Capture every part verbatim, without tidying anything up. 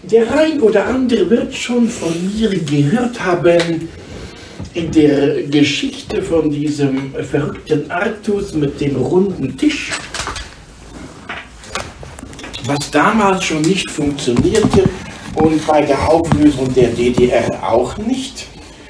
Der ein oder andere wird schon von mir gehört haben in der Geschichte von diesem verrückten Artus mit dem runden Tisch, was damals schon nicht funktionierte und bei der Auflösung der D D R auch nicht.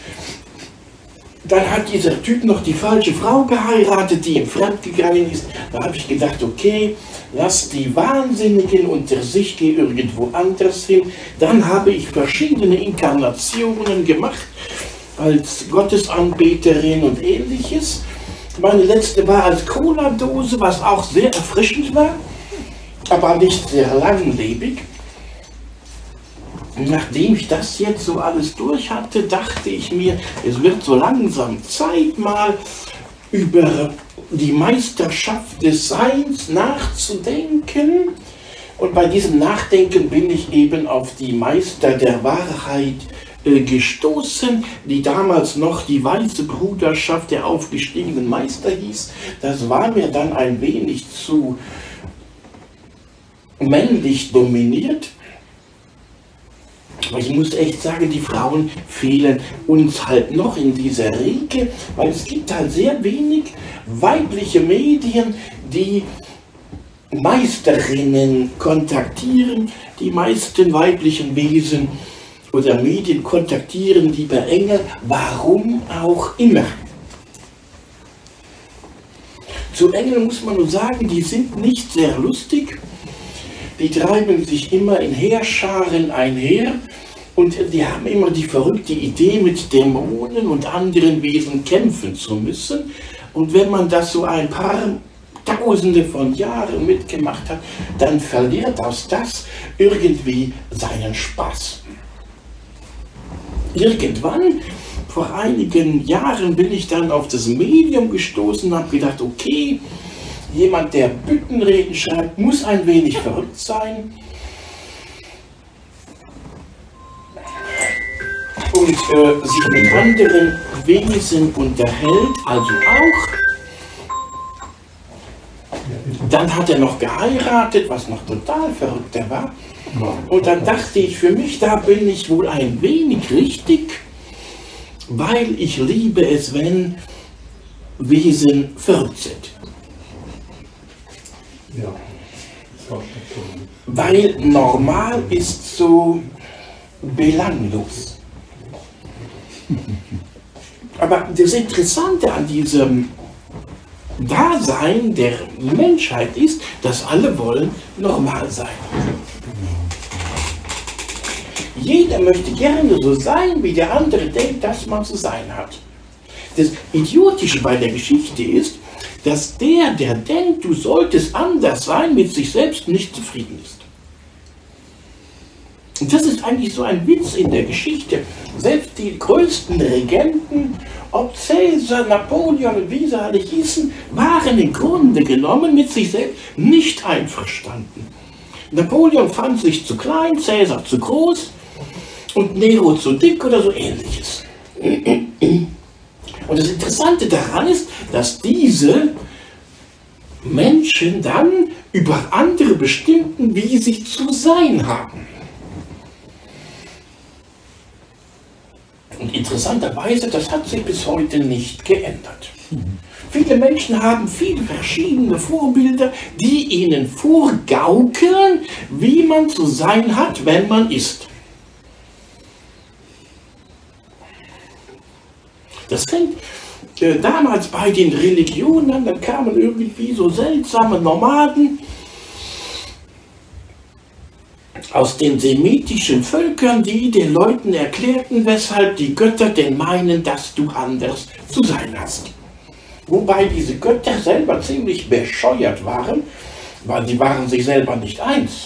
Dann hat dieser Typ noch die falsche Frau geheiratet, die ihm fremdgegangen ist. Da habe ich gedacht, okay, lass die Wahnsinnigen unter sich, geh irgendwo anders hin. Dann habe ich verschiedene Inkarnationen gemacht als Gottesanbeterin und ähnliches. Meine letzte war als Cola-Dose, was auch sehr erfrischend war, aber nicht sehr langlebig. Nachdem ich das jetzt so alles durch hatte, dachte ich mir, es wird so langsam Zeit, mal über die Meisterschaft des Seins nachzudenken. Und bei diesem Nachdenken bin ich eben auf die Meister der Wahrheit äh, gestoßen, die damals noch die Weiße Bruderschaft der aufgestiegenen Meister hieß. Das war mir dann ein wenig zu männlich dominiert. Aber ich muss echt sagen, die Frauen fehlen uns halt noch in dieser Riege, weil es gibt halt sehr wenig weibliche Medien, die Meisterinnen kontaktieren. Die meisten weiblichen Wesen oder Medien kontaktieren lieber Engel, warum auch immer. Zu Engeln muss man nur sagen, die sind nicht sehr lustig. Die treiben sich immer in Heerscharen einher und die haben immer die verrückte Idee, mit Dämonen und anderen Wesen kämpfen zu müssen. Und wenn man das so ein paar Tausende von Jahren mitgemacht hat, dann verliert aus das irgendwie seinen Spaß. Irgendwann, vor einigen Jahren, bin ich dann auf das Medium gestoßen und habe gedacht, okay, jemand, der Büttenreden schreibt, muss ein wenig verrückt sein. Und äh, sich mit anderen Wesen unterhält, also auch. Dann hat er noch geheiratet, was noch total verrückter war. Und dann dachte ich für mich, da bin ich wohl ein wenig richtig, weil ich liebe es, wenn Wesen verrückt sind. Ja. Weil normal ist so belanglos. Aber das Interessante an diesem Dasein der Menschheit ist, dass alle wollen normal sein. Jeder möchte gerne so sein, wie der andere denkt, dass man zu sein hat. Das Idiotische bei der Geschichte ist, dass der, der denkt, du solltest anders sein, mit sich selbst nicht zufrieden ist. Und das ist eigentlich so ein Witz in der Geschichte. Selbst die größten Regenten, ob Cäsar, Napoleon und wie sie alle hießen, waren im Grunde genommen mit sich selbst nicht einverstanden. Napoleon fand sich zu klein, Cäsar zu groß und Nero zu dick oder so ähnliches. Und das Interessante daran ist, dass diese Menschen dann über andere bestimmten, wie sie zu sein haben. Und interessanterweise, das hat sich bis heute nicht geändert. Viele Menschen haben viele verschiedene Vorbilder, die ihnen vorgaukeln, wie man zu sein hat, wenn man ist. Das fängt äh, damals bei den Religionen an, dann kamen irgendwie so seltsame Nomaden aus den semitischen Völkern, die den Leuten erklärten, weshalb die Götter denn meinen, dass du anders zu sein hast. Wobei diese Götter selber ziemlich bescheuert waren, weil sie waren sich selber nicht eins.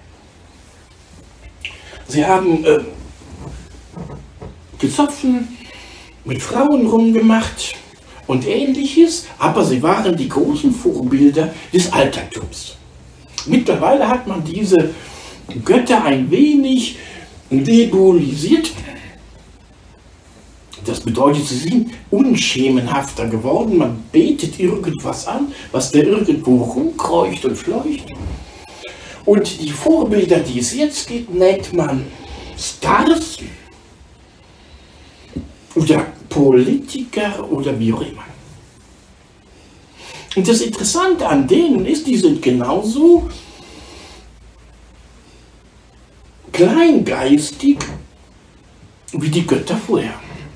Sie haben äh, gesoffen, mit Frauen rumgemacht und ähnliches, aber sie waren die großen Vorbilder des Altertums. Mittlerweile hat man diese Götter ein wenig dämonisiert. Das bedeutet, sie sind unschemenhafter geworden. Man betet irgendwas an, was da irgendwo rumkreucht und fleucht. Und die Vorbilder, die es jetzt gibt, nennt man Stars oder Politiker oder wie auch immer. Und das Interessante an denen ist, die sind genauso kleingeistig wie die Götter vorher.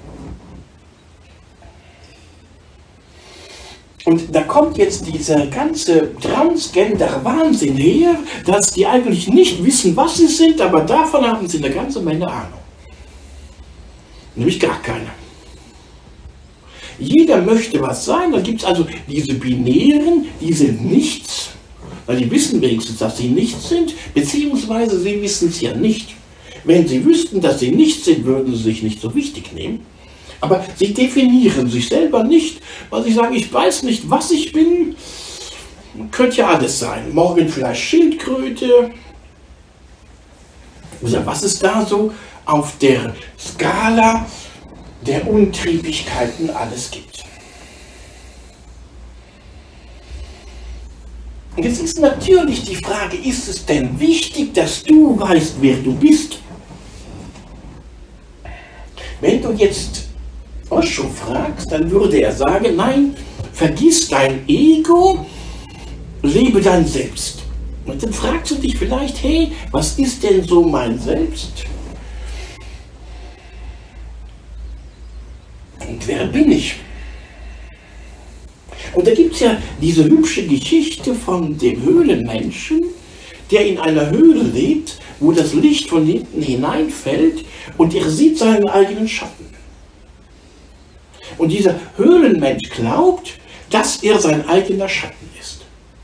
Und da kommt jetzt dieser ganze Transgender-Wahnsinn her, dass die eigentlich nicht wissen, was sie sind, aber davon haben sie eine ganze Menge Ahnung. Nämlich gar keine. Jeder möchte was sein, dann gibt es also diese Binären, die sind nichts, weil die wissen wenigstens, dass sie nichts sind, beziehungsweise sie wissen es ja nicht. Wenn sie wüssten, dass sie nichts sind, würden sie sich nicht so wichtig nehmen. Aber sie definieren sich selber nicht, weil sie sagen, ich weiß nicht, was ich bin. Könnte ja alles sein. Morgen vielleicht Schildkröte. Oder was ist da so auf der Skala der Untriebigkeiten alles gibt. Und jetzt ist natürlich die Frage, ist es denn wichtig, dass du weißt, wer du bist? Wenn du jetzt Osho fragst, dann würde er sagen, nein, vergiss dein Ego, lebe dein Selbst. Und dann fragst du dich vielleicht, hey, was ist denn so mein Selbst? Und wer bin ich? Und da gibt es ja diese hübsche Geschichte von dem Höhlenmenschen, der in einer Höhle lebt, wo das Licht von hinten hineinfällt und er sieht seinen eigenen Schatten. Und dieser Höhlenmensch glaubt, dass er sein eigener Schatten ist.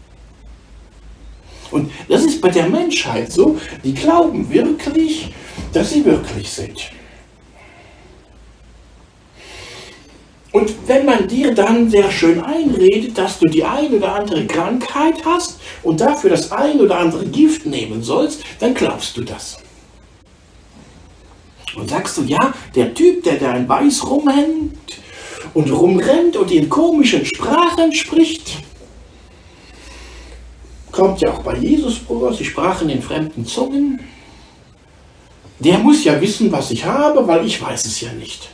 Und das ist bei der Menschheit so, die glauben wirklich, dass sie wirklich sind. Und wenn man dir dann sehr schön einredet, dass du die eine oder andere Krankheit hast und dafür das ein oder andere Gift nehmen sollst, dann glaubst du das. Und sagst du, ja, der Typ, der da in Weiß rumhängt und rumrennt und in komischen Sprachen spricht, kommt ja auch bei Jesus vor, sie sprachen in fremden Zungen, der muss ja wissen, was ich habe, weil ich weiß es ja nicht.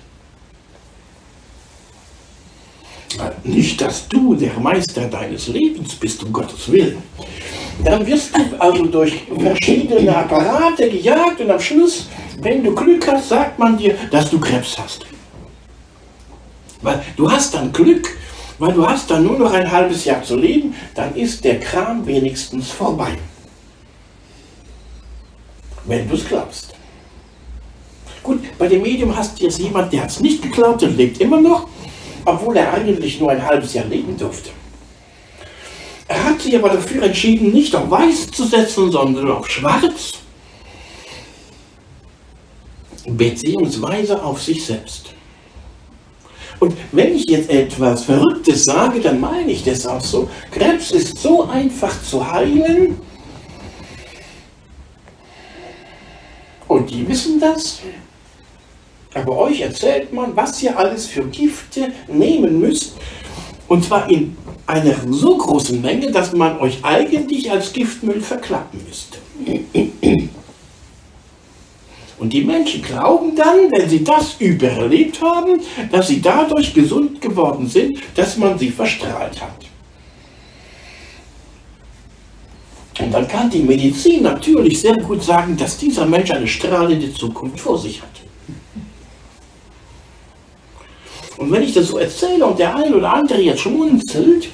Nicht, dass du der Meister deines Lebens bist, um Gottes Willen. Dann wirst du also durch verschiedene Apparate gejagt und am Schluss, wenn du Glück hast, sagt man dir, dass du Krebs hast. Weil du hast dann Glück, weil du hast dann nur noch ein halbes Jahr zu leben, dann ist der Kram wenigstens vorbei. Wenn du es glaubst. Gut, bei dem Medium hast du jetzt jemand, der hat es nicht geglaubt und lebt immer noch, obwohl er eigentlich nur ein halbes Jahr leben durfte. Er hat sich aber dafür entschieden, nicht auf Weiß zu setzen, sondern auf Schwarz, beziehungsweise auf sich selbst. Und wenn ich jetzt etwas Verrücktes sage, dann meine ich das auch so. Krebs ist so einfach zu heilen. Und die wissen das. Aber euch erzählt man, was ihr alles für Gifte nehmen müsst. Und zwar in einer so großen Menge, dass man euch eigentlich als Giftmüll verklappen müsste. Und die Menschen glauben dann, wenn sie das überlebt haben, dass sie dadurch gesund geworden sind, dass man sie verstrahlt hat. Und dann kann die Medizin natürlich sehr gut sagen, dass dieser Mensch eine strahlende Zukunft vor sich hat. Und wenn ich das so erzähle und der eine oder andere jetzt schmunzelt,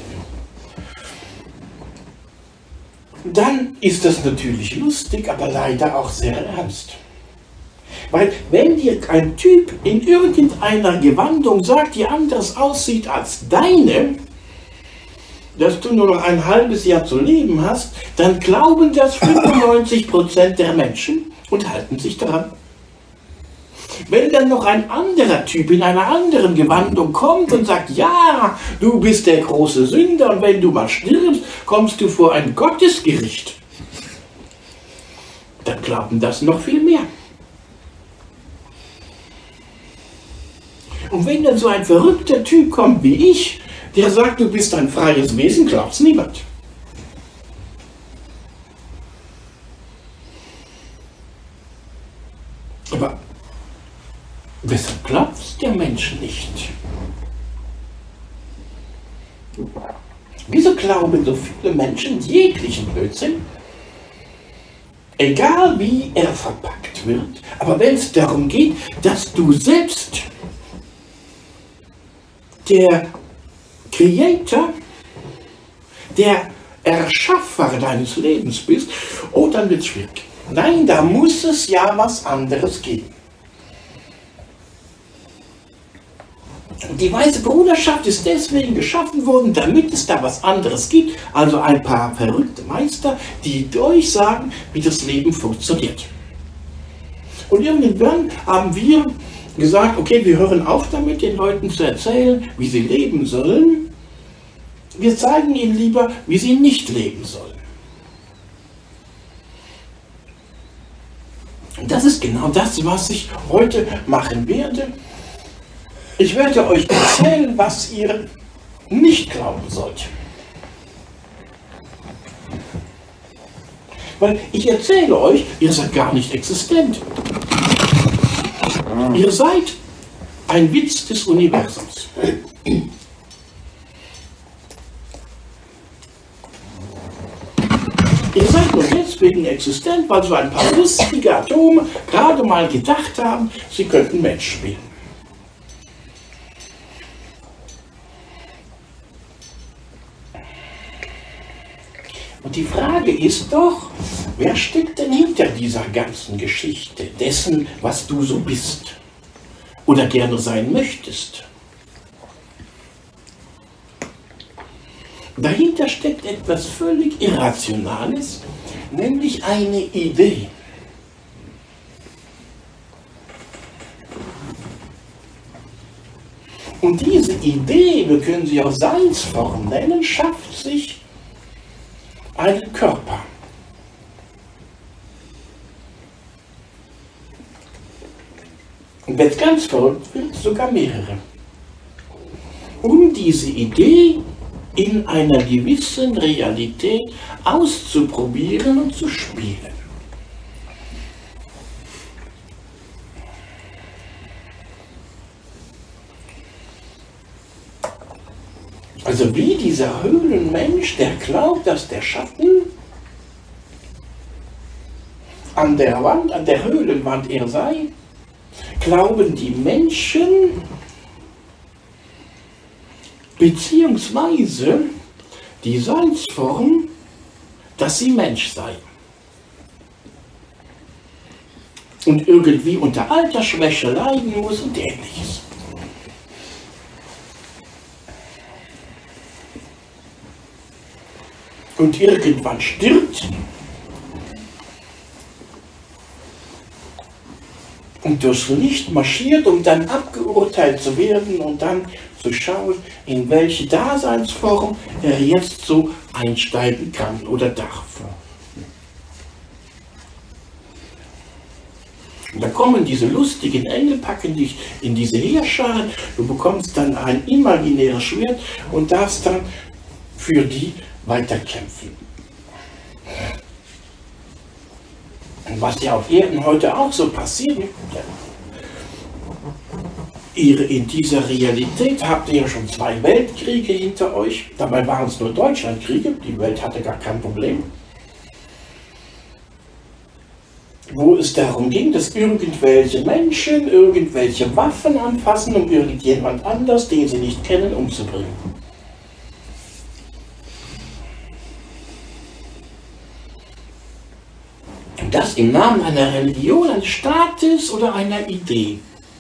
dann ist das natürlich lustig, aber leider auch sehr ernst. Weil wenn dir ein Typ in irgendeiner Gewandung sagt, die anders aussieht als deine, dass du nur noch ein halbes Jahr zu leben hast, dann glauben das fünfundneunzig Prozent der Menschen und halten sich daran. Wenn dann noch ein anderer Typ in einer anderen Gewandung kommt und sagt, ja, du bist der große Sünder und wenn du mal stirbst, kommst du vor ein Gottesgericht, dann glauben das noch viel mehr. Und wenn dann so ein verrückter Typ kommt wie ich, der sagt, du bist ein freies Wesen, glaubt's niemand. Aber weshalb glaubt der Mensch nicht? Wieso glauben so viele Menschen jeglichen Blödsinn? Egal wie er verpackt wird, aber wenn es darum geht, dass du selbst der Creator, der Erschaffer deines Lebens bist, oh, dann wird es schwierig. Nein, da muss es ja was anderes geben. Die Weiße Bruderschaft ist deswegen geschaffen worden, damit es da was anderes gibt, also ein paar verrückte Meister, die durchsagen, wie das Leben funktioniert. Und irgendwann haben wir gesagt, okay, wir hören auf damit, den Leuten zu erzählen, wie sie leben sollen. Wir zeigen ihnen lieber, wie sie nicht leben sollen. Und das ist genau das, was ich heute machen werde. Ich werde euch erzählen, was ihr nicht glauben sollt. Weil ich erzähle euch, ihr seid gar nicht existent. Ihr seid ein Witz des Universums. Ihr seid nur deswegen existent, weil so ein paar lustige Atome gerade mal gedacht haben, sie könnten Mensch spielen. Und die Frage ist doch, wer steckt denn hinter dieser ganzen Geschichte, dessen, was du so bist oder gerne sein möchtest? Dahinter steckt etwas völlig Irrationales, nämlich eine Idee. Und diese Idee, wir können sie auch Seinsform nennen, schafft sich einen Körper. Und wenn es ganz verrückt wird, sogar mehrere. Um diese Idee in einer gewissen Realität auszuprobieren und zu spielen. Also wie dieser Höhlenmensch, der glaubt, dass der Schatten an der Wand, an der Höhlenwand er sei, glauben die Menschen, beziehungsweise die Seinsform, dass sie Mensch sei. Und irgendwie unter Altersschwäche leiden muss und ähnliches. Und irgendwann stirbt und durchs Licht marschiert, um dann abgeurteilt zu werden und dann zu schauen, in welche Daseinsform er jetzt so einsteigen kann oder darf. Und da kommen diese lustigen Engel, packen dich in diese Heerscharen, du bekommst dann ein imaginäres Schwert und darfst dann für die weiterkämpfen. Und was ja auf Erden heute auch so passiert, ihr in dieser Realität habt ihr ja schon zwei Weltkriege hinter euch, dabei waren es nur Deutschlandkriege, die Welt hatte gar kein Problem. Wo es darum ging, dass irgendwelche Menschen irgendwelche Waffen anfassen, um irgendjemand anders, den sie nicht kennen, umzubringen. Und das im Namen einer Religion, eines Staates oder einer Idee.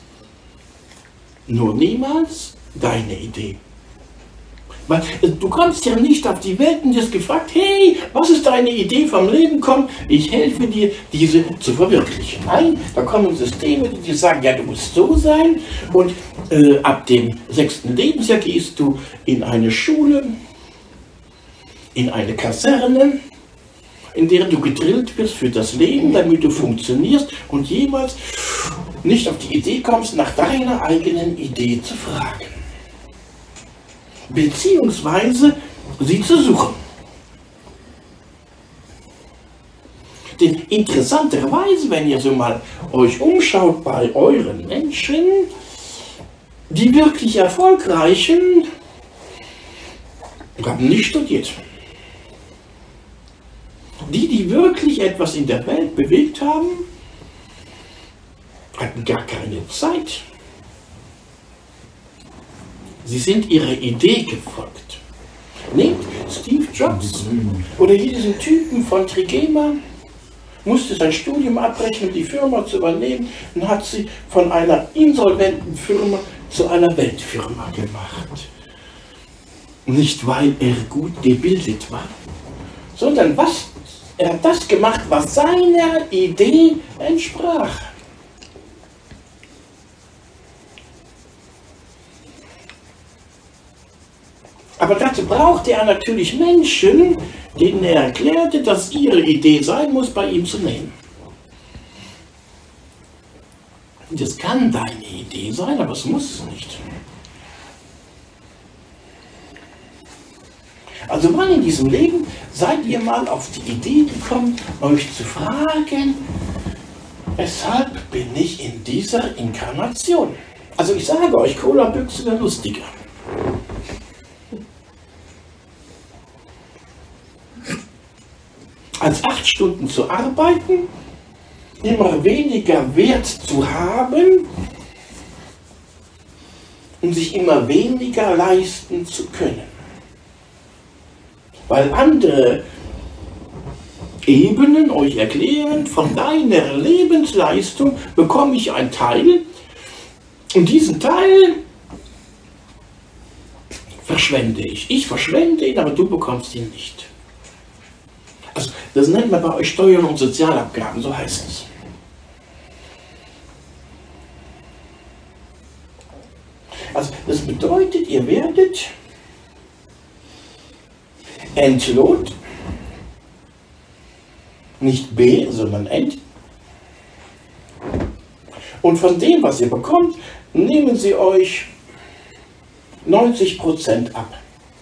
Nur niemals deine Idee. Weil du kommst ja nicht auf die Welt und wirst gefragt, hey, was ist deine Idee vom Leben? Komm, ich helfe dir, diese zu verwirklichen. Nein, da kommen Systeme, die dir sagen, ja, du musst so sein. Und äh, ab dem sechsten Lebensjahr gehst du in eine Schule, in eine Kaserne, in der du gedrillt wirst für das Leben, damit du funktionierst und jemals nicht auf die Idee kommst, nach deiner eigenen Idee zu fragen. Beziehungsweise sie zu suchen. Denn interessanterweise, wenn ihr so mal euch umschaut bei euren Menschen, die wirklich Erfolgreichen haben nicht studiert. Die, die wirklich etwas in der Welt bewegt haben, hatten gar keine Zeit. Sie sind ihrer Idee gefolgt. Nehmt Steve Jobs oder hier diesen Typen von Trigema, musste sein Studium abbrechen, um die Firma zu übernehmen, und hat sie von einer insolventen Firma zu einer Weltfirma gemacht. Nicht, weil er gut gebildet war, sondern was, er hat das gemacht, was seiner Idee entsprach. Aber dazu brauchte er natürlich Menschen, denen er erklärte, dass ihre Idee sein muss, bei ihm zu nehmen. Das kann deine Idee sein, aber es muss es nicht. Also wann in diesem Leben seid ihr mal auf die Idee gekommen, euch zu fragen, weshalb bin ich in dieser Inkarnation? Also ich sage euch, Cola-Büchse wäre lustiger. Als acht Stunden zu arbeiten, immer weniger Wert zu haben und sich immer weniger leisten zu können. Weil andere Ebenen euch erklären, von deiner Lebensleistung bekomme ich einen Teil und diesen Teil verschwende ich. Ich verschwende ihn, aber du bekommst ihn nicht. Also, das nennt man bei euch Steuern und Sozialabgaben, so heißt es. Also, das bedeutet, ihr werdet entlohnt, nicht B, sondern ent. Und von dem, was ihr bekommt, nehmen sie euch neunzig Prozent ab.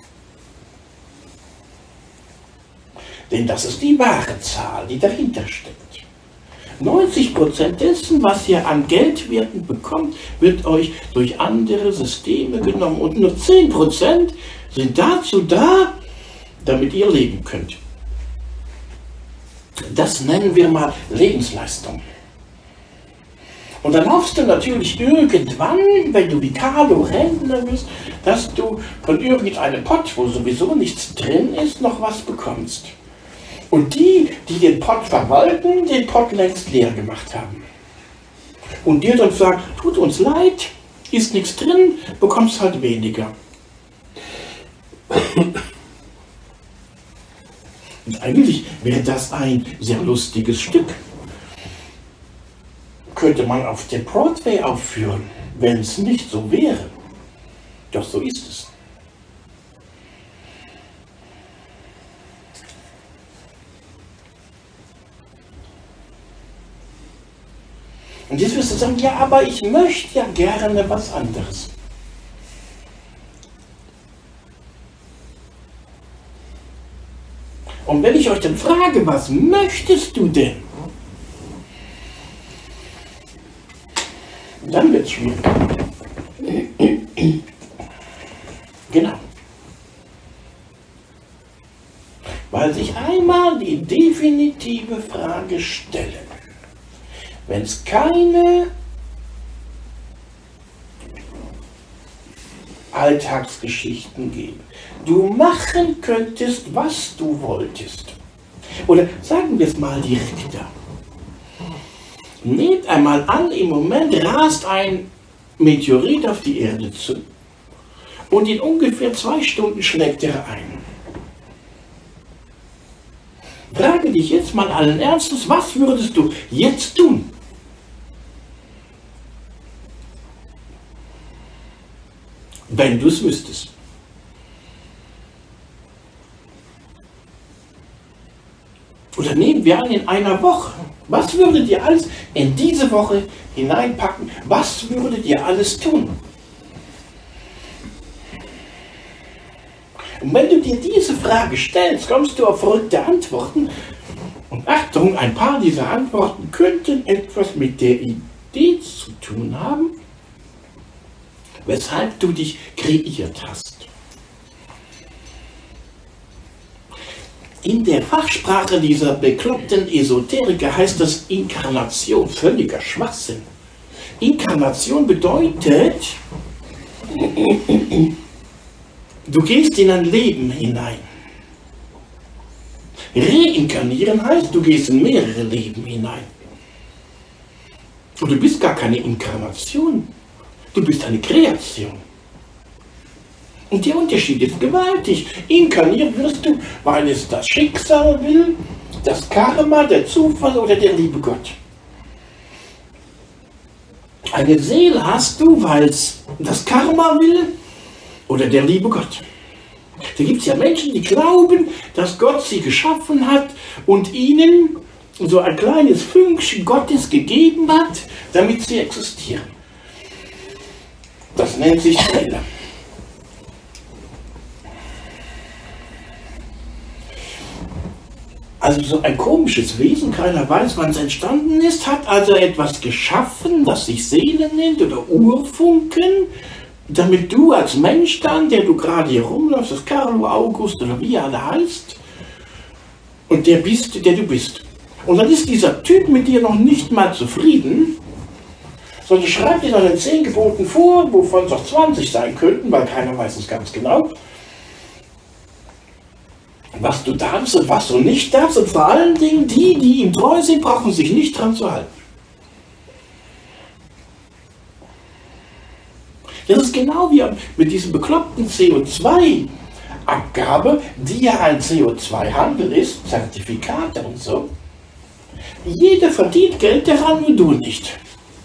Denn das ist die wahre Zahl, die dahinter steckt. neunzig Prozent dessen, was ihr an Geldwerten bekommt, wird euch durch andere Systeme genommen. Und nur zehn Prozent sind dazu da, damit ihr leben könnt. Das nennen wir mal Lebensleistung. Und dann hoffst du natürlich irgendwann, wenn du wie Carlo Rentner bist, dass du von irgendeinem Pott, wo sowieso nichts drin ist, noch was bekommst. Und die, die den Pott verwalten, den Pott längst leer gemacht haben. Und dir dann sagen, tut uns leid, ist nichts drin, bekommst halt weniger. Und eigentlich wäre das ein sehr lustiges Stück. Könnte man auf dem Broadway aufführen, wenn es nicht so wäre. Doch so ist es. Und jetzt wirst du sagen, ja, aber ich möchte ja gerne was anderes. Und wenn ich euch dann frage, was möchtest du denn? Dann wird es schwierig. Genau. Weil sich einmal die definitive Frage stellen. Wenn es keine Alltagsgeschichten gäbe, du machen könntest, was du wolltest. Oder sagen wir es mal direkter. Nehmt einmal an, im Moment rast ein Meteorit auf die Erde zu und in ungefähr zwei Stunden schlägt er ein. Frage dich jetzt mal allen Ernstes, was würdest du jetzt tun? Wenn du es wüsstest. Oder nehmen wir an, in einer Woche. Was würdet ihr alles in diese Woche hineinpacken? Was würdet ihr alles tun? Und wenn du dir diese Frage stellst, kommst du auf verrückte Antworten. Und Achtung, ein paar dieser Antworten könnten etwas mit der Idee zu tun haben, weshalb du dich kreiert hast. In der Fachsprache dieser bekloppten Esoteriker heißt das Inkarnation, völliger Schwachsinn. Inkarnation bedeutet, du gehst in ein Leben hinein. Reinkarnieren heißt, du gehst in mehrere Leben hinein. Und du bist gar keine Inkarnation, du bist eine Kreation. Und der Unterschied ist gewaltig. Inkarniert wirst du, weil es das Schicksal will, das Karma, der Zufall oder der liebe Gott. Eine Seele hast du, weil es das Karma will oder der liebe Gott. Da gibt es ja Menschen, die glauben, dass Gott sie geschaffen hat und ihnen so ein kleines Fünkchen Gottes gegeben hat, damit sie existieren. Das nennt sich Seele. Also so ein komisches Wesen, keiner weiß, wann es entstanden ist, hat also etwas geschaffen, das sich Seele nennt oder Urfunken, damit du als Mensch dann, der du gerade hier rumläufst, das Carlo, August oder wie er alle heißt, und der bist, der du bist. Und dann ist dieser Typ mit dir noch nicht mal zufrieden, sondern schreibt dir dann in zehn Geboten vor, wovon es auch zwanzig sein könnten, weil keiner weiß es ganz genau, was du darfst und was du nicht darfst. Und vor allen Dingen die, die ihm treu sind, brauchen sich nicht dran zu halten. Das ist genau wie mit diesem bekloppten C O zwei Abgabe, die ja ein C O zwei Handel ist, Zertifikate und so. Jeder verdient Geld daran, nur du nicht.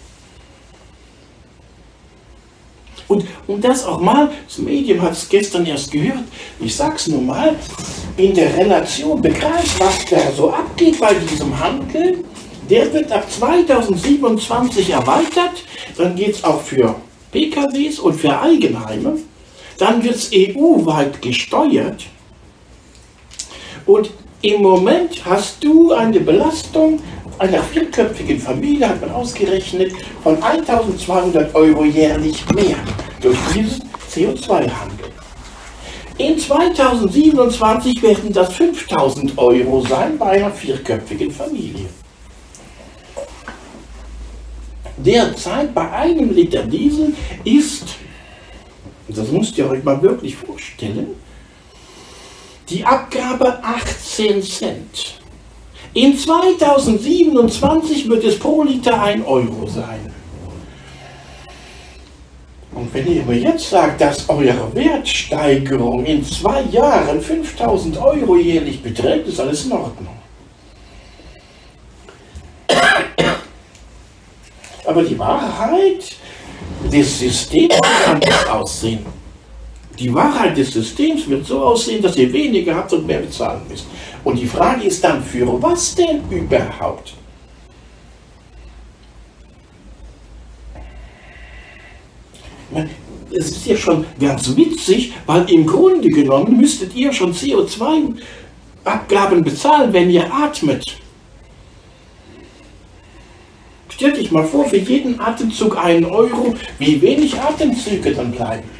Und um das auch mal, das Medium hat es gestern erst gehört, ich sag's nur mal, in der Relation begreift, was da so abgeht bei diesem Handel. Der wird ab zweitausendsiebenundzwanzig erweitert, dann geht es auch für P K Ws und für Eigenheime, dann wird es E U-weit gesteuert und im Moment hast du eine Belastung einer vierköpfigen Familie, hat man ausgerechnet, von eintausendzweihundert Euro jährlich mehr durch diesen C O zwei Handel. In zweitausendsiebenundzwanzig werden das fünftausend Euro sein bei einer vierköpfigen Familie. Derzeit bei einem Liter Diesel ist, das müsst ihr euch mal wirklich vorstellen, die Abgabe achtzehn Cent. In zweitausendsiebenundzwanzig wird es pro Liter ein Euro sein. Und wenn ihr mir jetzt sagt, dass eure Wertsteigerung in zwei Jahren fünftausend Euro jährlich beträgt, ist alles in Ordnung. Aber die Wahrheit des Systems wird anders aussehen. Die Wahrheit des Systems wird so aussehen, dass ihr weniger habt und mehr bezahlen müsst. Und die Frage ist dann, für was denn überhaupt? Es ist ja schon ganz witzig, weil im Grunde genommen müsstet ihr schon C O zwei Abgaben bezahlen, wenn ihr atmet. Stellt euch mal vor, für jeden Atemzug einen Euro, wie wenig Atemzüge dann bleiben.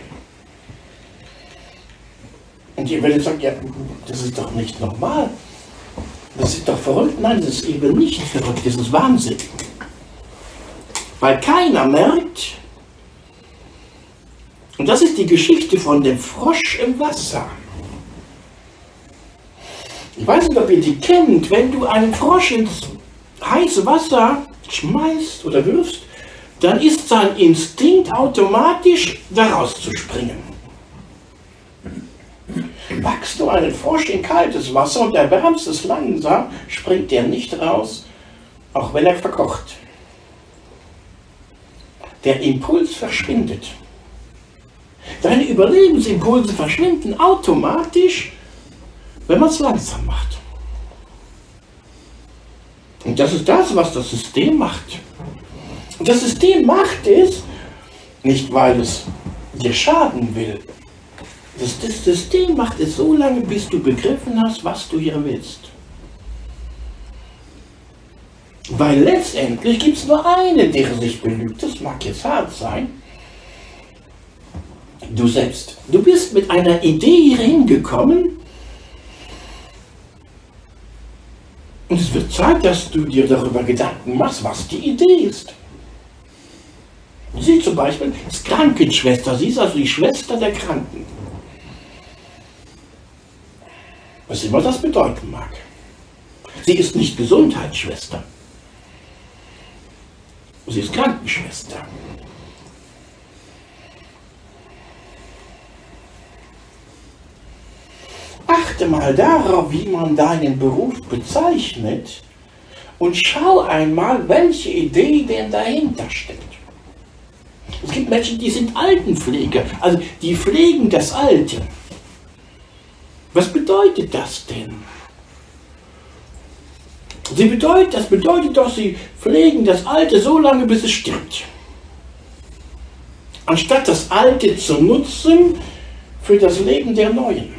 Und ihr werdet sagen, ja, das ist doch nicht normal. Das ist doch verrückt. Nein, das ist eben nicht verrückt, das ist Wahnsinn. Weil keiner merkt, und das ist die Geschichte von dem Frosch im Wasser. Ich weiß nicht, ob ihr die kennt, wenn du einen Frosch ins heiße Wasser schmeißt oder wirfst, dann ist sein Instinkt automatisch, da rauszuspringen. Packst du einen Frosch in kaltes Wasser und erwärmst es langsam, springt er nicht raus, auch wenn er verkocht. Der Impuls verschwindet. Deine Überlebensimpulse verschwinden automatisch, wenn man es langsam macht. Und das ist das, was das System macht. Und das System macht es, nicht weil es dir schaden will. Das, das System macht es so lange, bis du begriffen hast, was du hier willst. Weil letztendlich gibt es nur eine, der sich belügt. Das mag jetzt hart sein. Du selbst. Du bist mit einer Idee hier hingekommen. Und es wird Zeit, dass du dir darüber Gedanken machst, was die Idee ist. Sie zum Beispiel ist Krankenschwester. Sie ist also die Schwester der Kranken. Was immer das bedeuten mag. Sie ist nicht Gesundheitsschwester. Sie ist Krankenschwester. Achte mal darauf, wie man deinen Beruf bezeichnet und schau einmal, welche Idee denn dahinter steckt. Es gibt Menschen, die sind Altenpfleger, also die pflegen das Alte. Was bedeutet das denn? Sie bedeutet, das bedeutet doch, sie pflegen das Alte so lange, bis es stirbt. Anstatt das Alte zu nutzen für das Leben der Neuen.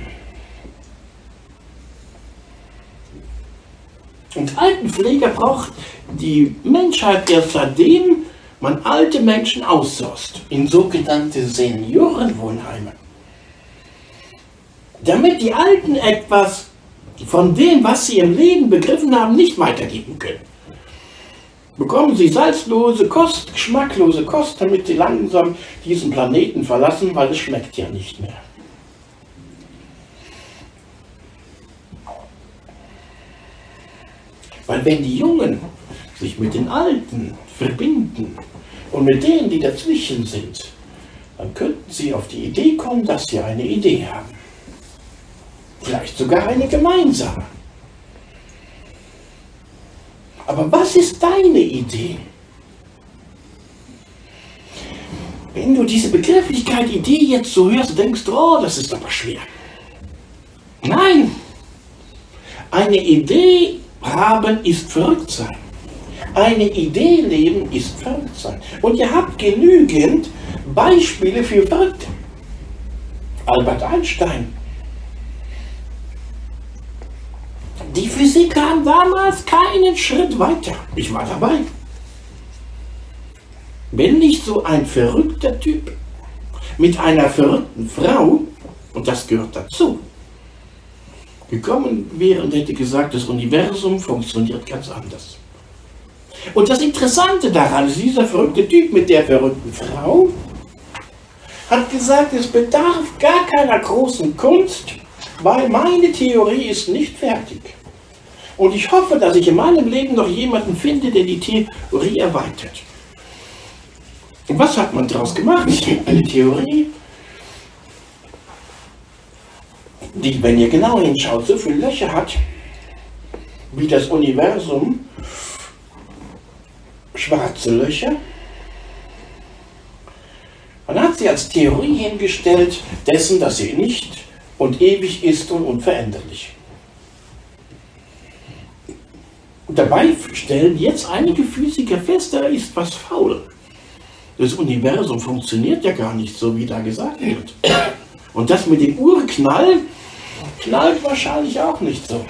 Und Altenpfleger braucht die Menschheit erst seitdem man alte Menschen outsourced in sogenannte Seniorenwohnheime. Damit die Alten etwas von dem, was sie im Leben begriffen haben, nicht weitergeben können. Bekommen sie salzlose Kost, geschmacklose Kost, damit sie langsam diesen Planeten verlassen, weil es schmeckt ja nicht mehr. Weil wenn die Jungen sich mit den Alten verbinden und mit denen, die dazwischen sind, dann könnten sie auf die Idee kommen, dass sie eine Idee haben. Vielleicht sogar eine gemeinsame. Aber was ist deine Idee? Wenn du diese Begrifflichkeit Idee jetzt so hörst, denkst du, oh, das ist aber schwer. Nein! Eine Idee haben ist verrückt sein. Eine Idee leben ist verrückt sein. Und ihr habt genügend Beispiele für Verrückte. Albert Einstein. Die Physik kam damals keinen Schritt weiter. Ich war dabei. Wenn nicht so ein verrückter Typ mit einer verrückten Frau, und das gehört dazu, gekommen wäre und hätte gesagt, das Universum funktioniert ganz anders. Und das Interessante daran ist, dieser verrückte Typ mit der verrückten Frau hat gesagt, es bedarf gar keiner großen Kunst, weil meine Theorie ist nicht fertig. Und ich hoffe, dass ich in meinem Leben noch jemanden finde, der die Theorie erweitert. Und was hat man daraus gemacht? Eine Theorie, die, wenn ihr genau hinschaut, so viele Löcher hat, wie das Universum schwarze Löcher. Man hat sie als Theorie hingestellt, dessen, dass sie nicht und ewig ist und unveränderlich. Und dabei stellen jetzt einige Physiker fest, da ist was faul. Das Universum funktioniert ja gar nicht so, wie da gesagt wird. Und das mit dem Urknall knallt wahrscheinlich auch nicht so.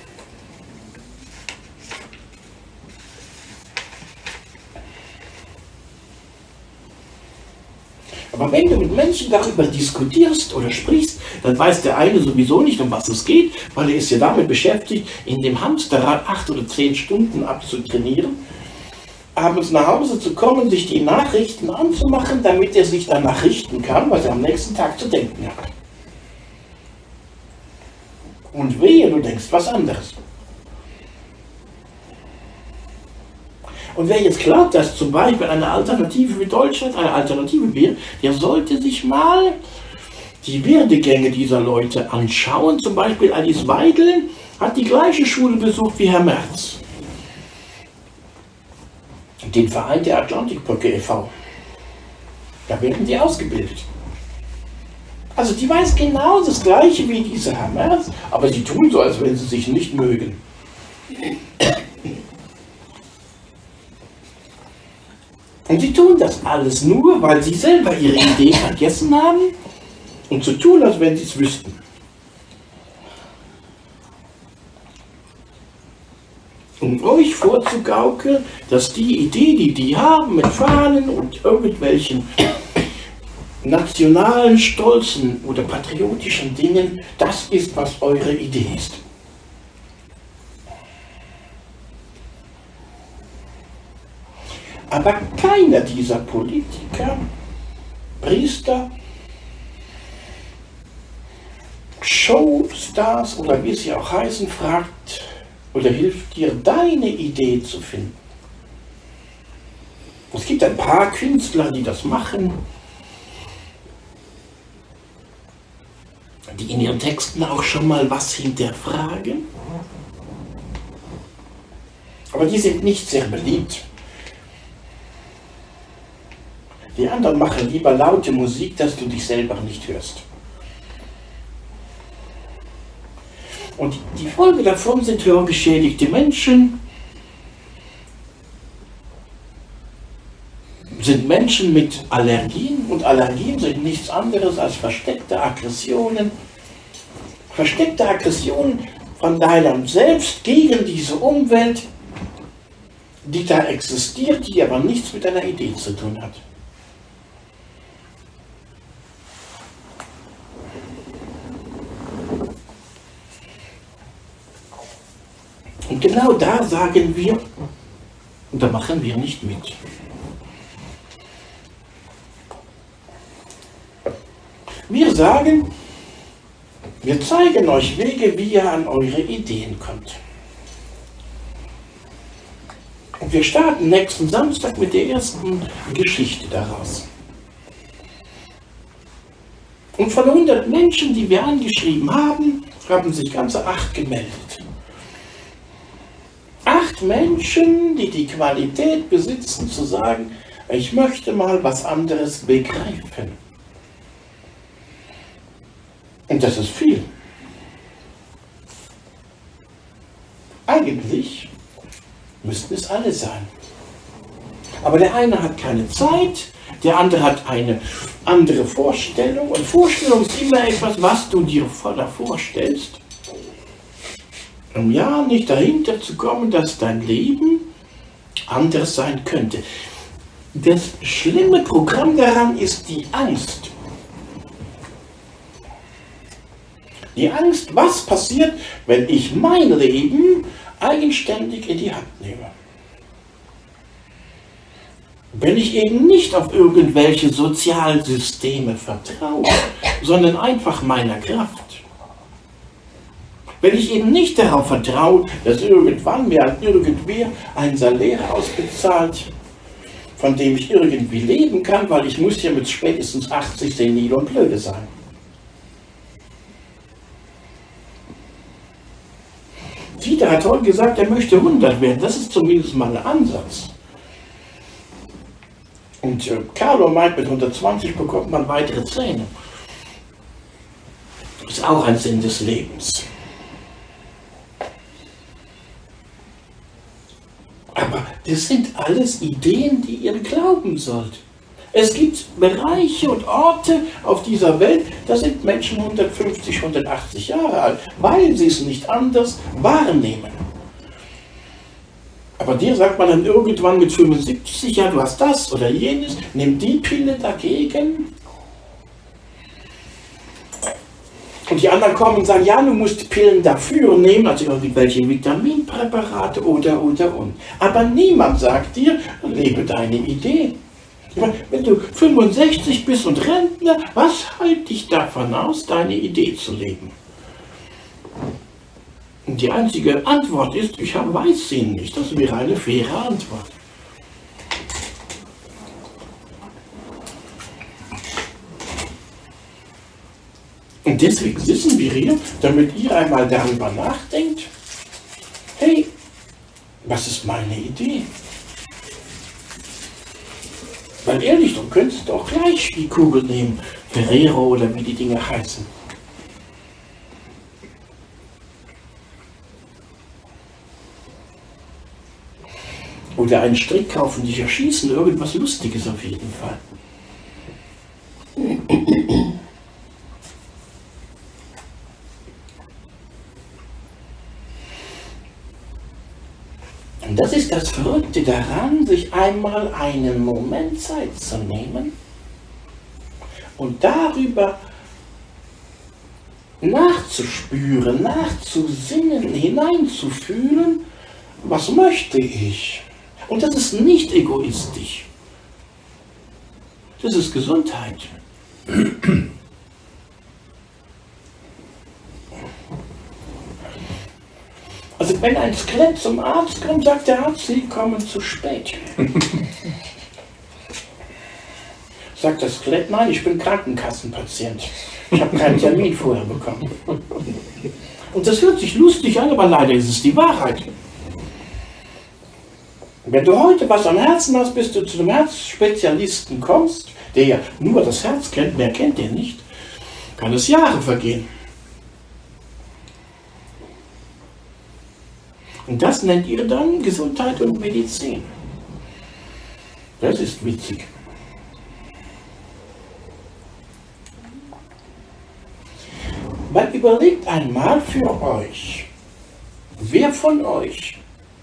Aber wenn du mit Menschen darüber diskutierst oder sprichst, dann weiß der eine sowieso nicht, um was es geht, weil er ist ja damit beschäftigt, in dem Hamsterrad acht oder zehn Stunden abzutrainieren, abends nach Hause zu kommen, sich die Nachrichten anzumachen, damit er sich danach richten kann, was er am nächsten Tag zu denken hat. Und wehe, du denkst was anderes. Und wer jetzt glaubt, dass zum Beispiel eine Alternative für Deutschland eine Alternative wäre, der sollte sich mal die Werdegänge dieser Leute anschauen. Zum Beispiel Alice Weidel hat die gleiche Schule besucht wie Herr Merz. Den Verein der Atlantikbrücke e V Da werden die ausgebildet. Also die weiß genau das Gleiche wie dieser Herr Merz, aber sie tun so, als wenn sie sich nicht mögen. Und sie tun das alles nur, weil sie selber ihre Idee vergessen haben und zu tun, als wenn sie es wüssten. Und um euch vorzugaukeln, dass die Idee, die die haben mit Fahnen und irgendwelchen nationalen, stolzen oder patriotischen Dingen, das ist, was eure Idee ist. Aber keiner dieser Politiker, Priester, Showstars oder wie sie auch heißen, fragt oder hilft dir, deine Idee zu finden. Es gibt ein paar Künstler, die das machen, die in ihren Texten auch schon mal was hinterfragen. Aber die sind nicht sehr beliebt. Die anderen machen lieber laute Musik, dass du dich selber nicht hörst. Und die Folge davon sind hörgeschädigte Menschen, sind Menschen mit Allergien, und Allergien sind nichts anderes als versteckte Aggressionen. Versteckte Aggressionen von deinem Selbst gegen diese Umwelt, die da existiert, die aber nichts mit deiner Idee zu tun hat. Und genau da sagen wir, und da machen wir nicht mit. Wir sagen, wir zeigen euch Wege, wie ihr an eure Ideen kommt. Und wir starten nächsten Samstag mit der ersten Geschichte daraus. Und von hundert Menschen, die wir angeschrieben haben, haben sich ganze acht gemeldet. Acht Menschen, die die Qualität besitzen, zu sagen, ich möchte mal was anderes begreifen. Und das ist viel. Eigentlich müssten es alle sein. Aber der eine hat keine Zeit, der andere hat eine andere Vorstellung. Und Vorstellung ist immer etwas, was du dir vorstellst, um ja nicht dahinter zu kommen, dass dein Leben anders sein könnte. Das schlimme Programm daran ist die Angst. Die Angst, was passiert, wenn ich mein Leben eigenständig in die Hand nehme. Wenn ich eben nicht auf irgendwelche Sozialsysteme vertraue, sondern einfach meiner Kraft. Wenn ich eben nicht darauf vertraue, dass irgendwann mir an irgendwer ein Salär ausbezahlt, von dem ich irgendwie leben kann, weil ich muss ja mit spätestens achtzig senil und blöde sein. Dieter hat heute gesagt, er möchte hundert werden. Das ist zumindest mal ein Ansatz. Und äh, Carlo meint, mit hundertzwanzig bekommt man weitere Zähne. Das ist auch ein Sinn des Lebens. Aber das sind alles Ideen, die ihr glauben sollt. Es gibt Bereiche und Orte auf dieser Welt, da sind Menschen hundertfünfzig, hundertachtzig Jahre alt, weil sie es nicht anders wahrnehmen. Aber dir sagt man dann irgendwann mit fünfundsiebzig, ja, du hast das oder jenes, nimm die Pille dagegen. Und die anderen kommen und sagen, ja, du musst Pillen dafür nehmen, also irgendwelche Vitaminpräparate oder, oder, und. Aber niemand sagt dir, lebe deine Idee. Wenn du fünfundsechzig bist und Rentner, was hält dich davon aus, deine Idee zu leben? Und die einzige Antwort ist, ich weiß sie nicht. Das wäre eine faire Antwort. Und deswegen sitzen wir hier, damit ihr einmal darüber nachdenkt, hey, was ist meine Idee? Weil ehrlich, du könntest auch gleich die Kugel nehmen, Ferrero oder wie die Dinge heißen. Oder einen Strick kaufen, dich erschießen, irgendwas Lustiges auf jeden Fall. ist das Verrückte daran, sich einmal einen Moment Zeit zu nehmen und darüber nachzuspüren, nachzusinnen, hineinzufühlen, was möchte ich? Und das ist nicht egoistisch. Das ist Gesundheit. Also wenn ein Skelett zum Arzt kommt, sagt der Arzt, Sie kommen zu spät. Sagt das Skelett, nein, ich bin Krankenkassenpatient. Ich habe keinen Termin vorher bekommen. Und das hört sich lustig an, aber leider ist es die Wahrheit. Wenn du heute was am Herzen hast, bis du zu einem Herzspezialisten kommst, der ja nur das Herz kennt, mehr kennt er nicht, kann es Jahre vergehen. Und das nennt ihr dann Gesundheit und Medizin. Das ist witzig. Man überlegt einmal für euch, wer von euch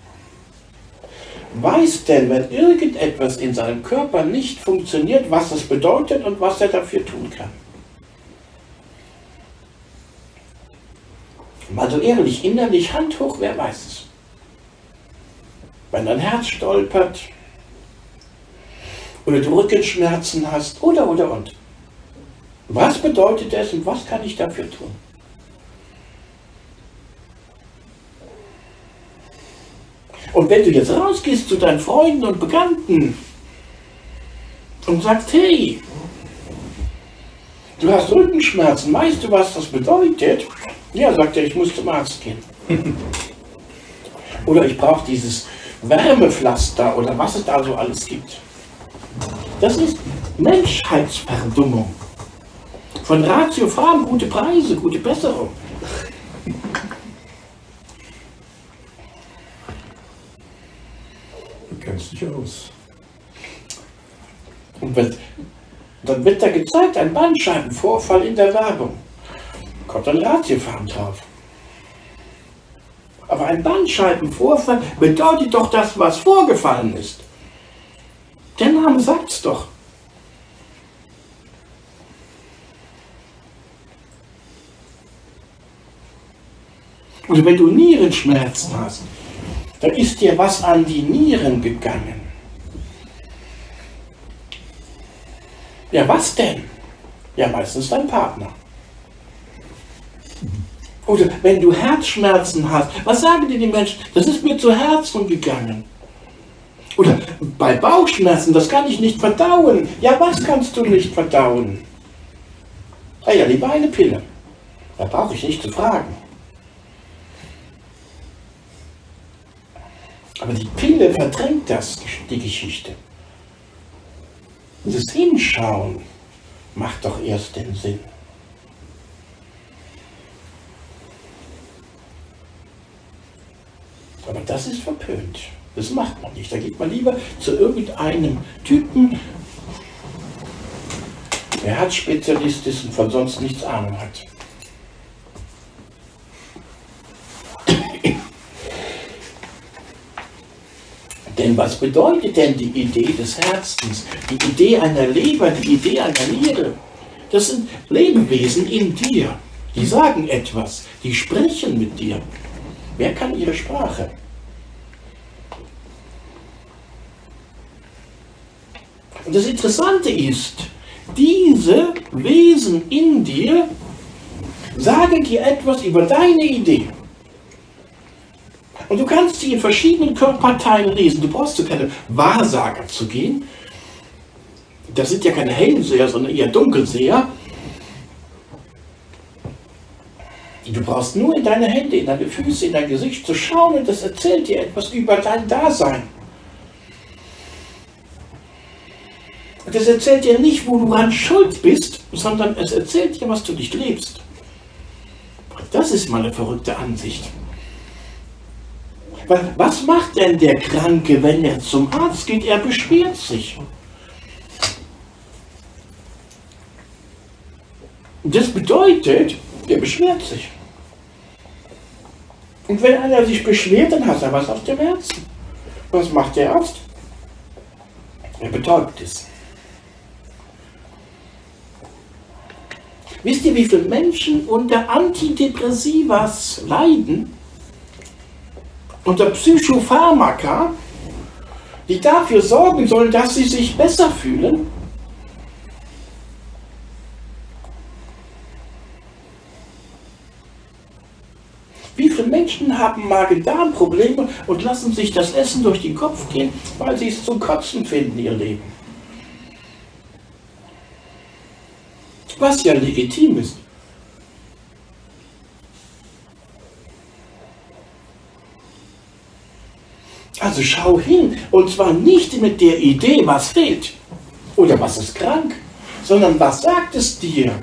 weiß denn, wenn irgendetwas in seinem Körper nicht funktioniert, was das bedeutet und was er dafür tun kann? Mal so ehrlich, innerlich Hand hoch, wer weiß es? Wenn dein Herz stolpert oder du Rückenschmerzen hast oder oder und. Was bedeutet es und was kann ich dafür tun? Und wenn du jetzt rausgehst zu deinen Freunden und Bekannten und sagst, hey, du hast Rückenschmerzen, weißt du, was das bedeutet? Ja, sagt er, ich muss zum Arzt gehen. Oder ich brauche dieses Wärmepflaster oder was es da so alles gibt. Das ist Menschheitsverdummung. Von Ratio Farm, gute Preise, gute Besserung. Du kennst dich aus. Und wird, dann wird da gezeigt, ein Bandscheibenvorfall in der Werbung. Kommt ein Ratio Farm drauf. Aber ein Bandscheibenvorfall bedeutet doch das, was vorgefallen ist. Der Name sagt's doch. Und wenn du Nierenschmerzen hast, dann ist dir was an die Nieren gegangen. Ja, was denn? Ja, meistens dein Partner. Oder wenn du Herzschmerzen hast, was sagen dir die Menschen? Das ist mir zu Herzen gegangen. Oder bei Bauchschmerzen, das kann ich nicht verdauen. Ja, was kannst du nicht verdauen? Ah ja, lieber eine Pille. Da brauche ich nicht zu fragen. Aber die Pille verdrängt das, die Geschichte. Das Hinschauen macht doch erst den Sinn. Aber das ist verpönt. Das macht man nicht. Da geht man lieber zu irgendeinem Typen, der Herzspezialist ist und von sonst nichts Ahnung hat. Denn was bedeutet denn die Idee des Herzens, die Idee einer Leber, die Idee einer Niere? Das sind Lebewesen in dir, die sagen etwas, die sprechen mit dir. Wer kann ihre Sprache? Und das Interessante ist, diese Wesen in dir sagen dir etwas über deine Idee. Und du kannst sie in verschiedenen Körperteilen lesen. Du brauchst zu keine Wahrsager zu gehen. Das sind ja keine Hellseher, sondern eher Dunkelseher. Du brauchst nur in deine Hände, in deine Füße, in dein Gesicht zu schauen und das erzählt dir etwas über dein Dasein. Und das erzählt dir nicht, wo du an schuld bist, sondern es erzählt dir, was du nicht lebst. Das ist mal eine verrückte Ansicht. Was macht denn der Kranke, wenn er zum Arzt geht? Er beschwert sich. Das bedeutet, er beschwert sich. Und wenn einer sich beschwert, dann hat er was auf dem Herzen. Was macht der Arzt? Er betäubt es. Wisst ihr, wie viele Menschen unter Antidepressivas leiden? Unter Psychopharmaka, die dafür sorgen sollen, dass sie sich besser fühlen? Wie viele Menschen haben Magen-Darm-Probleme und lassen sich das Essen durch den Kopf gehen, weil sie es zum Kotzen finden, ihr Leben? Was ja legitim ist. Also schau hin, und zwar nicht mit der Idee, was fehlt oder was ist krank, sondern was sagt es dir?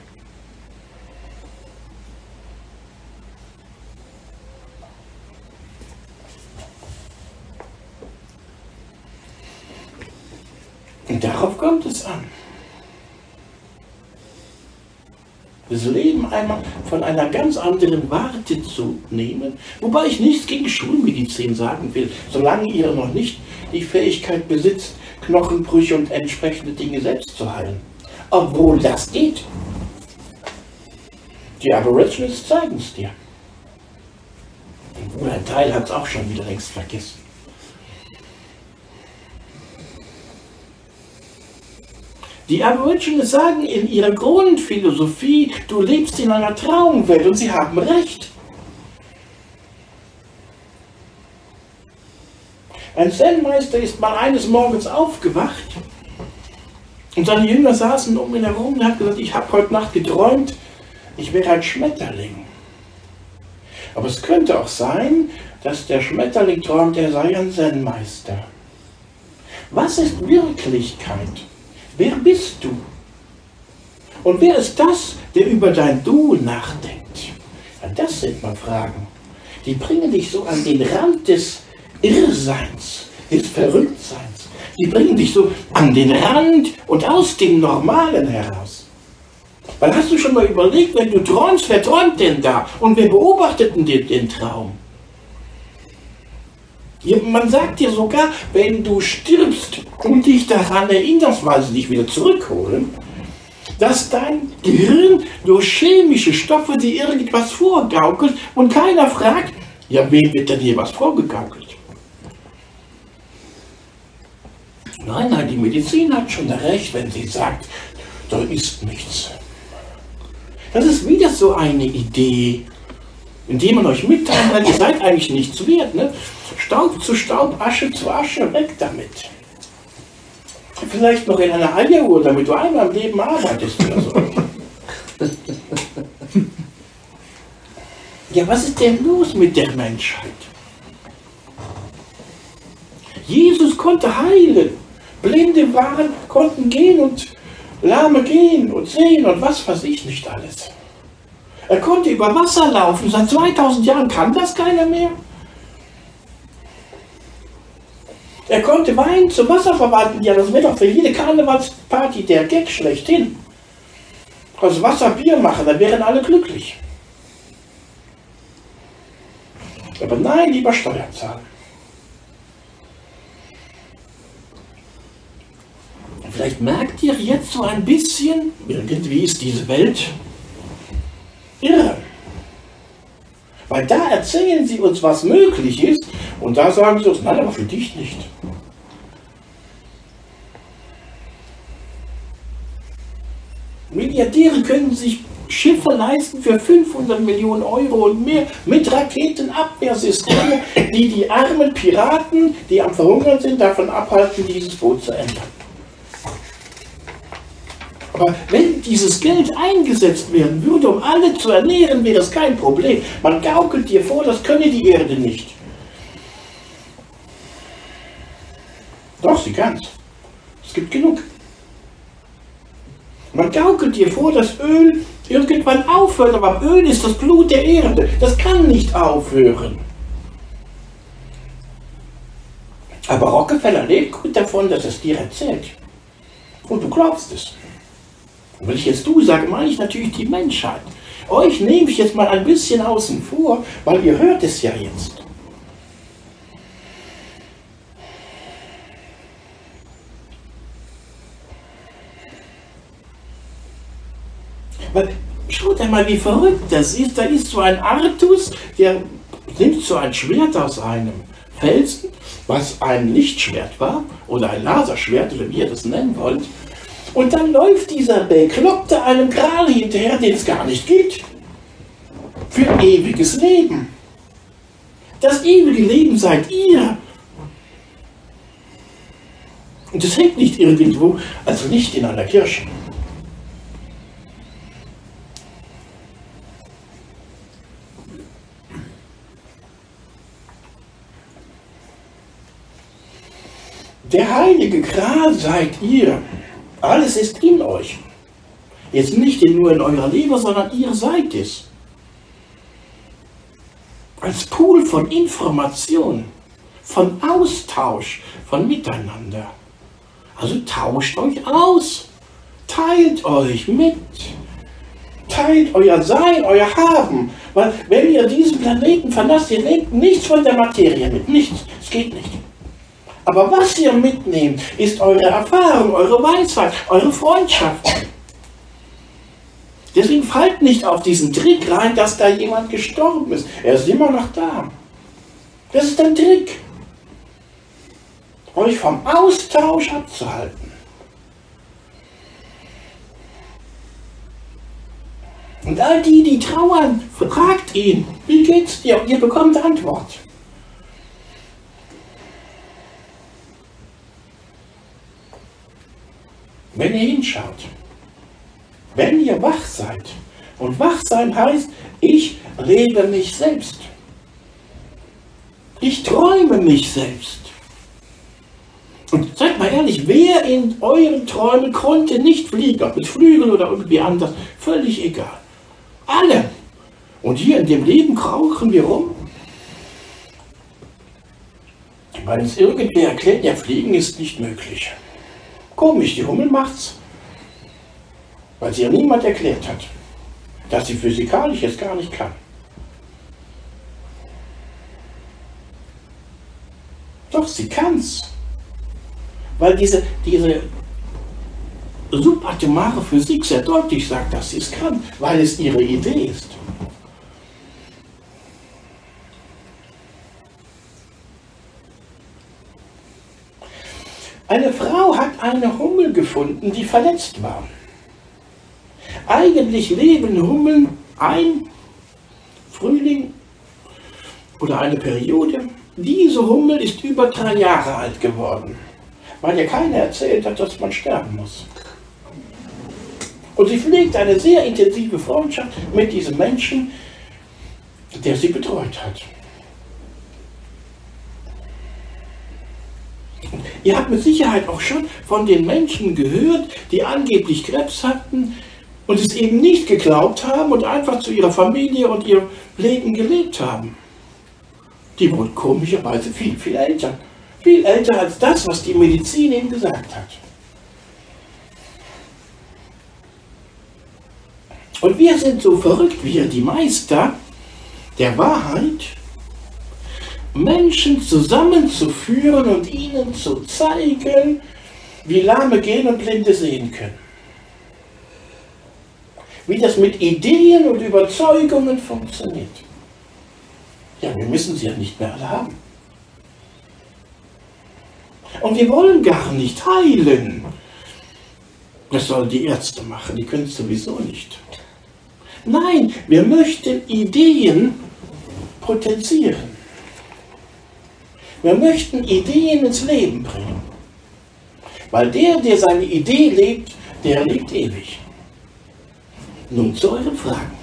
Und darauf kommt es an. Das Leben einmal von einer ganz anderen Warte zu nehmen, wobei ich nichts gegen Schulmedizin sagen will, solange ihr noch nicht die Fähigkeit besitzt, Knochenbrüche und entsprechende Dinge selbst zu heilen. Obwohl das geht. Die Aborigines zeigen es dir. Oder ein Teil hat es auch schon wieder längst vergessen. Die Aborigines sagen in ihrer Grundphilosophie, du lebst in einer Traumwelt, und sie haben recht. Ein Zen-Meister ist mal eines Morgens aufgewacht und seine Jünger saßen um ihn herum und er hat gesagt, ich habe heute Nacht geträumt, ich wäre ein Schmetterling. Aber es könnte auch sein, dass der Schmetterling träumt, er sei ein Zen-Meister. Was ist Wirklichkeit? Wer bist du? Und wer ist das, der über dein Du nachdenkt? Ja, das sind mal Fragen. Die bringen dich so an den Rand des Irrseins, des Verrücktseins. Die bringen dich so an den Rand und aus dem Normalen heraus. Weil hast du schon mal überlegt, wenn du träumst, wer träumt denn da? Und wer beobachtet denn den, den Traum? Man sagt dir sogar, wenn du stirbst und dich daran erinnerst, weil sie dich wieder zurückholen, dass dein Gehirn durch chemische Stoffe dir irgendwas vorgaukelt und keiner fragt, ja, wem wird denn hier was vorgegaukelt? Nein, nein, die Medizin hat schon recht, wenn sie sagt, da ist nichts. Das ist wieder so eine Idee, indem man euch mitteilen kann, ihr seid eigentlich nichts wert, ne? Staub zu Staub, Asche zu Asche, weg damit. Vielleicht noch in einer Eieruhr, damit du einmal im Leben arbeitest oder so. Ja, was ist denn los mit der Menschheit? Jesus konnte heilen. Blinde waren, konnten gehen und Lahme gehen und sehen und was weiß ich nicht alles. Er konnte über Wasser laufen. Seit zweitausend Jahren kann das keiner mehr. Er konnte Wein zu Wasser verwandeln. Ja, das wäre doch für jede Karnevalsparty der Gag schlechthin. Aus Wasser Bier machen, dann wären alle glücklich. Aber nein, lieber Steuern zahlen. Vielleicht merkt ihr jetzt so ein bisschen, irgendwie ist diese Welt irre. Weil da erzählen sie uns, was möglich ist, und da sagen sie uns, nein, aber für dich nicht. Milliardäre können sich Schiffe leisten für fünfhundert Millionen Euro und mehr mit Raketenabwehrsystemen, die die armen Piraten, die am Verhungern sind, davon abhalten, dieses Boot zu ändern. Aber wenn dieses Geld eingesetzt werden würde, um alle zu ernähren, wäre es kein Problem. Man gaukelt dir vor, das könne die Erde nicht. Doch, sie kann es. Es gibt genug. Man gaukelt dir vor, dass Öl irgendwann aufhört, aber Öl ist das Blut der Erde. Das kann nicht aufhören. Aber Rockefeller lebt gut davon, dass es dir erzählt. Und du glaubst es. Und wenn ich jetzt du sage, meine ich natürlich die Menschheit. Euch nehme ich jetzt mal ein bisschen außen vor, weil ihr hört es ja jetzt. Weil, schaut einmal, wie verrückt das ist. Da ist so ein Artus, der nimmt so ein Schwert aus einem Felsen, was ein Lichtschwert war, oder ein Laserschwert, oder wie ihr das nennen wollt. Und dann läuft dieser Bekloppte einem Gral hinterher, den es gar nicht gibt. Für ewiges Leben. Das ewige Leben seid ihr. Und das hängt nicht irgendwo, also nicht in einer Kirche. Der heilige Gral seid ihr. Alles ist in euch. Jetzt nicht nur in eurer Leber, sondern ihr seid es. Als Pool von Information, von Austausch, von Miteinander. Also tauscht euch aus. Teilt euch mit. Teilt euer Sein, euer Haben. Weil wenn ihr diesen Planeten verlasst, ihr nehmt nichts von der Materie mit. Nichts. Es geht nicht. Aber was ihr mitnehmt, ist eure Erfahrung, eure Weisheit, eure Freundschaft. Deswegen fallt nicht auf diesen Trick rein, dass da jemand gestorben ist. Er ist immer noch da. Das ist ein Trick. Euch vom Austausch abzuhalten. Und all die, die trauern, fragt ihn, wie geht's dir? Und ihr bekommt Antwort. Wenn ihr hinschaut, wenn ihr wach seid, und wach sein heißt, ich lebe mich selbst. Ich träume mich selbst. Und seid mal ehrlich, wer in euren Träumen konnte nicht fliegen, ob mit Flügeln oder irgendwie anders, völlig egal. Alle. Und hier in dem Leben krauchen wir rum. Weil es irgendwer erklärt, ja, Fliegen ist nicht möglich. Komisch, die Hummel macht's. Weil sie ja niemand erklärt hat, dass sie physikalisch jetzt gar nicht kann. Doch, sie kann's. Weil diese, diese subatomare Physik sehr deutlich sagt, dass sie es kann, weil es ihre Idee ist. Eine Frau hat eine Hummel gefunden, die verletzt war. Eigentlich leben Hummeln ein Frühling oder eine Periode. Diese Hummel ist über drei Jahre alt geworden, weil ihr keiner erzählt hat, dass man sterben muss. Und sie pflegt eine sehr intensive Freundschaft mit diesem Menschen, der sie betreut hat. Ihr habt mit Sicherheit auch schon von den Menschen gehört, die angeblich Krebs hatten und es eben nicht geglaubt haben und einfach zu ihrer Familie und ihrem Leben gelebt haben. Die wurden komischerweise viel, viel älter. Viel älter als das, was die Medizin ihnen gesagt hat. Und wir sind so verrückt wie die Meister der Wahrheit, Menschen zusammenzuführen und ihnen zu zeigen, wie Lahme gehen und Blinde sehen können. Wie das mit Ideen und Überzeugungen funktioniert. Ja, wir müssen sie ja nicht mehr alle haben. Und wir wollen gar nicht heilen. Das sollen die Ärzte machen, die können es sowieso nicht. Nein, wir möchten Ideen potenzieren. Wir möchten Ideen ins Leben bringen. Weil der, der seine Idee lebt, der lebt ewig. Nun zu euren Fragen.